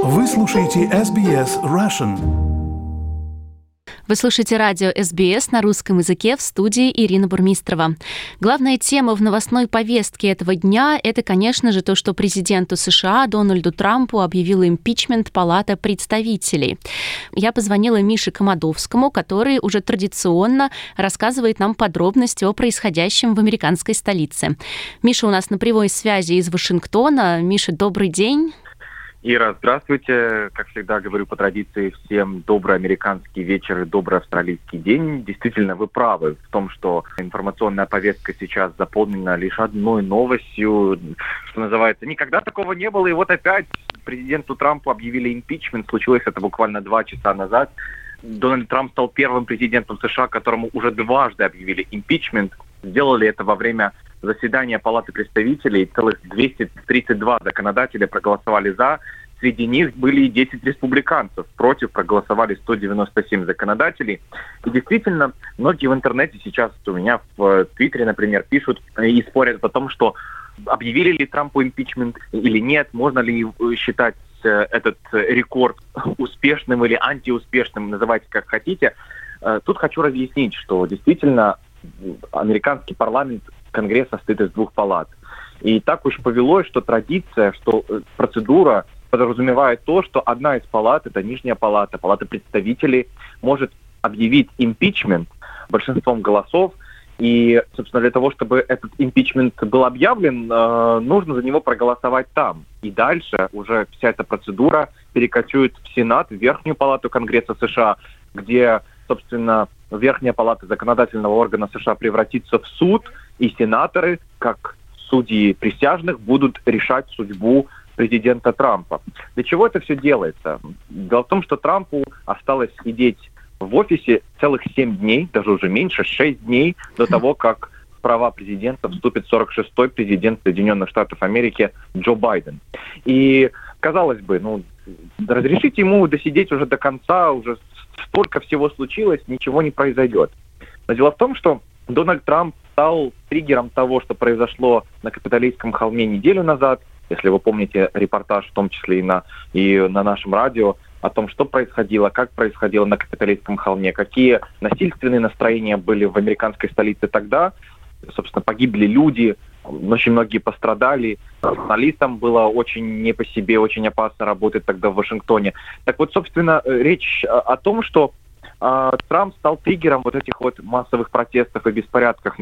Вы слушаете SBS Russian. Вы слушаете радио SBS на русском языке, в студии Ирина Бурмистрова. Главная тема в новостной повестке этого дня – это, конечно же, то, что президенту США Дональду Трампу объявила импичмент Палата представителей. Я позвонила Мише Комадовскому, который уже традиционно рассказывает нам подробности о происходящем в американской столице. Миша у нас на прямой связи из Вашингтона. Миша, добрый день. Ира, здравствуйте. Как всегда говорю по традиции, всем добрый американский вечер и добрый австралийский день. Действительно, вы правы в том, что информационная повестка сейчас заполнена лишь одной новостью, что называется. Никогда такого не было, и вот опять президенту Трампу объявили импичмент. Случилось это буквально 2 часа назад. Дональд Трамп стал первым президентом США, которому уже дважды объявили импичмент. Сделали это во время заседания Палаты представителей. Целых 232 законодателя проголосовали «за». Среди них были и 10 республиканцев. Против проголосовали 197 законодателей. И действительно, многие в интернете сейчас, у меня в Твиттере, например, пишут и спорят о том, что объявили ли Трампу импичмент или нет, можно ли считать этот рекорд успешным или антиуспешным, называйте как хотите. Тут хочу разъяснить, что действительно американский парламент, Конгресс состоит из 2 палат. И так уж повелось, что традиция, что процедура подразумевает то, что одна из палат, это нижняя палата, палата представителей, может объявить импичмент большинством голосов. И, собственно, для того, чтобы этот импичмент был объявлен, нужно за него проголосовать там. И дальше уже вся эта процедура перекочует в Сенат, в Верхнюю палату Конгресса США, где, собственно, Верхняя палата законодательного органа США превратится в суд, и сенаторы, как судьи присяжных, будут решать судьбу президента Трампа. Для чего это все делается? Дело в том, что Трампу осталось сидеть в офисе целых 7 дней, даже уже меньше, 6 дней до того, как в права президента вступит 46-й президент Соединенных Штатов Америки Джо Байден. И, казалось бы, разрешите ему досидеть уже до конца, уже столько всего случилось, ничего не произойдет. Но дело в том, что Дональд Трамп стал триггером того, что произошло на Капитолийском холме неделю назад. Если вы помните репортаж, в том числе и на нашем радио, о том, что происходило, как происходило на Капитолийском холме, какие насильственные настроения были в американской столице тогда. Собственно, погибли люди, очень многие пострадали. Журналистам было очень не по себе, очень опасно работать тогда в Вашингтоне. Так вот, собственно, речь о том, что Трамп стал триггером вот этих вот массовых протестов и беспорядков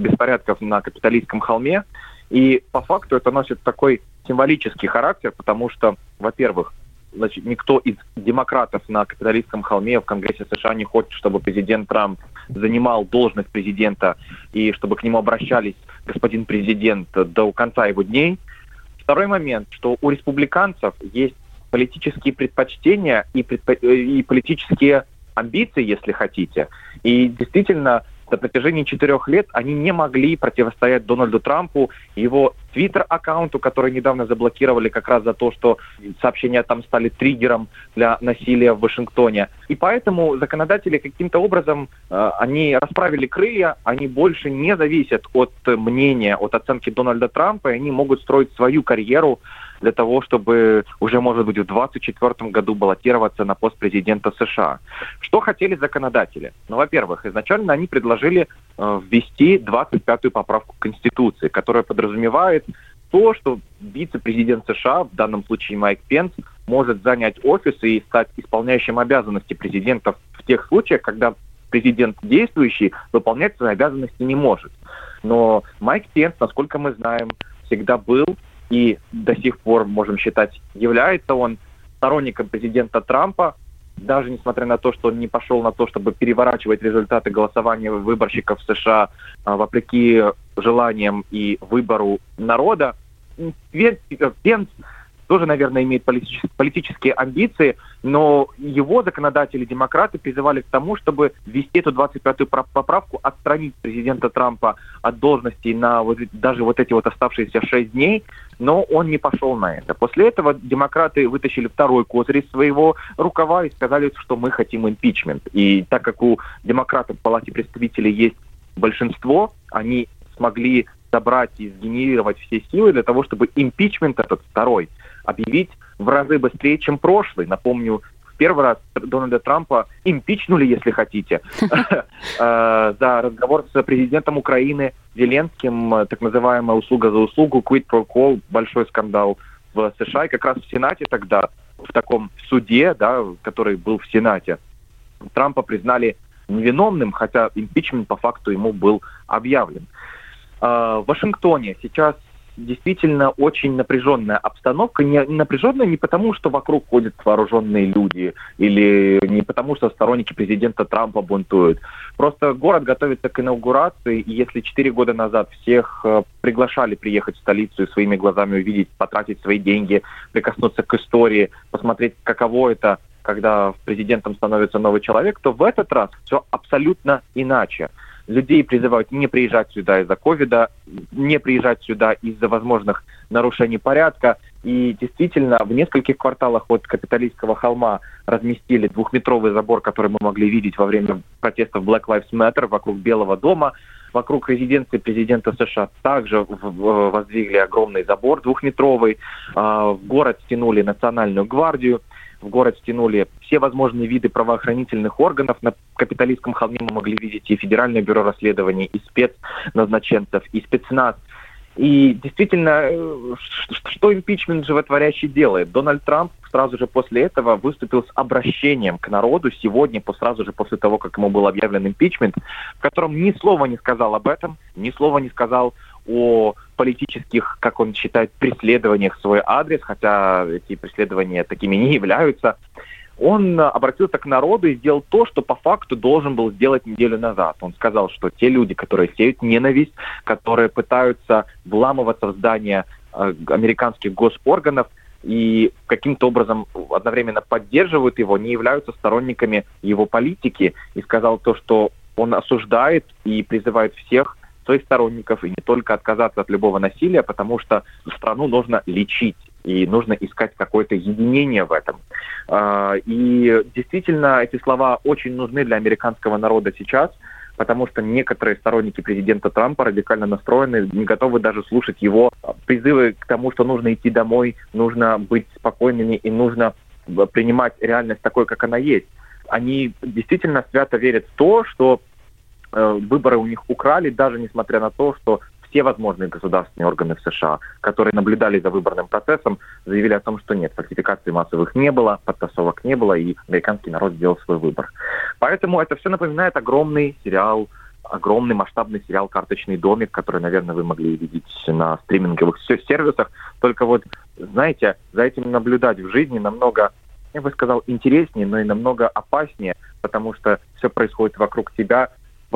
на Капитолийском холме. И по факту это носит такой символический характер, потому что, во-первых, никто из демократов на Капитолийском холме в Конгрессе США не хочет, чтобы президент Трамп занимал должность президента и чтобы к нему обращались господин президент до конца его дней. Второй момент, что у республиканцев есть политические предпочтения и политические амбиции, если хотите. И действительно, на протяжении 4 лет они не могли противостоять Дональду Трампу, его Твиттер-аккаунту, который недавно заблокировали как раз за то, что сообщения там стали триггером для насилия в Вашингтоне. И поэтому законодатели каким-то образом, они расправили крылья, они больше не зависят от мнения, от оценки Дональда Трампа, и они могут строить свою карьеру для того, чтобы уже, может быть, в 2024 году баллотироваться на пост президента США. Что хотели законодатели? Во-первых, изначально они предложили ввести 25-ю поправку к Конституции, которая подразумевает то, что вице-президент США, в данном случае Майк Пенс, может занять офис и стать исполняющим обязанности президента в тех случаях, когда президент действующий выполнять свои обязанности не может. Но Майк Пенс, насколько мы знаем, всегда был и до сих пор, можем считать, является он сторонником президента Трампа, даже несмотря на то, что он не пошел на то, чтобы переворачивать результаты голосования выборщиков в США вопреки желаниям и выбору народа. Пенс тоже, наверное, имеет политические амбиции, но его законодатели, демократы, призывали к тому, чтобы ввести эту 25-ю поправку, отстранить президента Трампа от должности на даже эти оставшиеся 6 дней, но он не пошел на это. После этого демократы вытащили второй козырь из своего рукава и сказали, что мы хотим импичмент. И так как у демократов в Палате представителей есть большинство, они смогли собрать и сгенерировать все силы для того, чтобы импичмент этот второй объявить в разы быстрее, чем прошлый. Напомню, в первый раз Дональда Трампа импичнули, если хотите, за разговор с президентом Украины Зеленским, так называемая услуга за услугу, quid pro quo, большой скандал в США. И как раз в Сенате тогда, в таком суде, да, который был в Сенате, Трампа признали невиновным, хотя импичмент по факту ему был объявлен. В Вашингтоне сейчас действительно очень напряженная обстановка. Не напряженная не потому, что вокруг ходят вооруженные люди, или не потому, что сторонники президента Трампа бунтуют. Просто город готовится к инаугурации, и если 4 года назад всех приглашали приехать в столицу и своими глазами увидеть, потратить свои деньги, прикоснуться к истории, посмотреть, каково это, когда президентом становится новый человек, то в этот раз все абсолютно иначе. Людей призывают не приезжать сюда из-за ковида, не приезжать сюда из-за возможных нарушений порядка. И действительно, в нескольких кварталах от Капитолийского холма разместили 2-метровый забор, который мы могли видеть во время протестов Black Lives Matter вокруг Белого дома. Вокруг резиденции президента США также воздвигли огромный забор 2-метровый. В город стянули Национальную гвардию. В город стянули все возможные виды правоохранительных органов. На Капитолийском холме мы могли видеть и Федеральное бюро расследований, и спецназначенцев, и спецназ. И действительно, что импичмент животворящий делает? Дональд Трамп сразу же после этого выступил с обращением к народу сегодня, сразу же после того, как ему был объявлен импичмент, в котором ни слова не сказал об этом, ни слова не сказал о политических, как он считает, преследованиях в свой адрес, хотя эти преследования такими не являются. Он обратился к народу и сделал то, что по факту должен был сделать неделю назад. Он сказал, что те люди, которые сеют ненависть, которые пытаются вламываться в здания американских госорганов и каким-то образом одновременно поддерживают его, не являются сторонниками его политики. И сказал то, что он осуждает и призывает всех своих сторонников, и не только отказаться от любого насилия, потому что страну нужно лечить, и нужно искать какое-то единение в этом. И действительно, эти слова очень нужны для американского народа сейчас, потому что некоторые сторонники президента Трампа радикально настроены, не готовы даже слушать его призывы к тому, что нужно идти домой, нужно быть спокойными и нужно принимать реальность такой, как она есть. Они действительно свято верят в то, что выборы у них украли, даже несмотря на то, что все возможные государственные органы в США, которые наблюдали за выборным процессом, заявили о том, что нет, фальсификаций массовых не было, подтасовок не было, и американский народ сделал свой выбор. Поэтому это все напоминает огромный сериал, огромный масштабный сериал «Карточный домик», который, наверное, вы могли видеть на стриминговых сервисах. Только вот, знаете, за этим наблюдать в жизни намного, я бы сказал, интереснее, но и намного опаснее, потому что все происходит вокруг тебя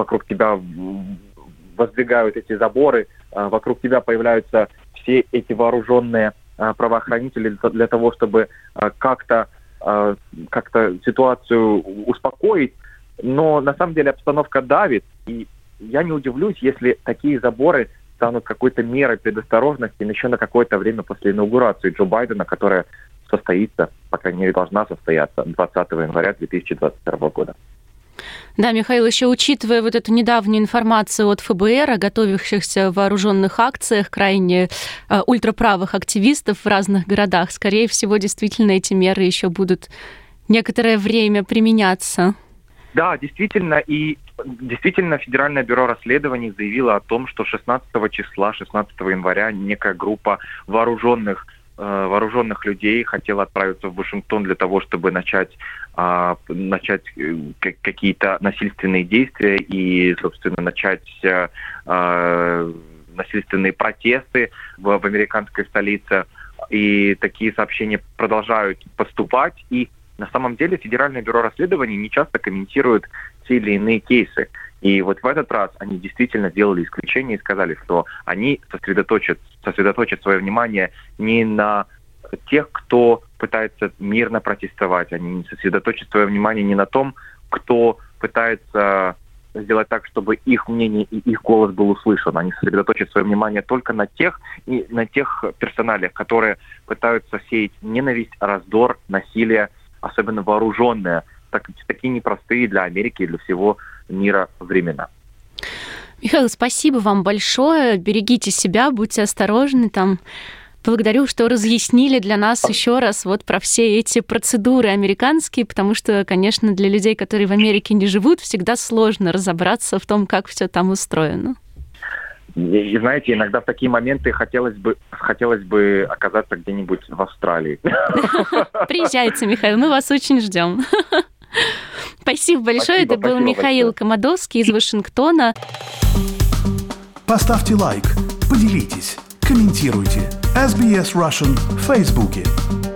воздвигают эти заборы, вокруг тебя появляются все эти вооруженные правоохранители для того, чтобы как-то ситуацию успокоить. Но на самом деле обстановка давит, и я не удивлюсь, если такие заборы станут какой-то мерой предосторожности еще на какое-то время после инаугурации Джо Байдена, которая состоится, по крайней мере, должна состояться 20 января 2021 года. Да, Михаил, еще учитывая вот эту недавнюю информацию от ФБР о готовящихся вооруженных акциях крайне ультраправых активистов в разных городах, скорее всего, действительно эти меры еще будут некоторое время применяться. Да, действительно, и действительно Федеральное бюро расследований заявило о том, что 16 января некая группа вооруженных людей хотела отправиться в Вашингтон для того, чтобы начать какие-то насильственные действия и, собственно, начать насильственные протесты в американской столице. И такие сообщения продолжают поступать. И на самом деле Федеральное бюро расследований не часто комментирует те или иные кейсы. И вот в этот раз они действительно сделали исключение и сказали, что они сосредоточат свое внимание не на тех, кто пытается мирно протестовать, они сосредоточат свое внимание не на том, кто пытается сделать так, чтобы их мнение и их голос был услышан. Они сосредоточат свое внимание только на тех персоналиях, которые пытаются сеять ненависть, раздор, насилие, особенно вооруженное, такие непростые для Америки и для всего мира времена. Михаил, спасибо вам большое. Берегите себя, будьте осторожны там. Благодарю, что разъяснили для нас еще раз вот про все эти процедуры американские, потому что, конечно, для людей, которые в Америке не живут, всегда сложно разобраться в том, как все там устроено. И знаете, иногда в такие моменты хотелось бы оказаться где-нибудь в Австралии. Приезжайте, Михаил, мы вас очень ждем. Спасибо большое. Это был Михаил Комадовский из Вашингтона. Поставьте лайк, поделитесь, комментируйте. SBS Russian в Фейсбуке.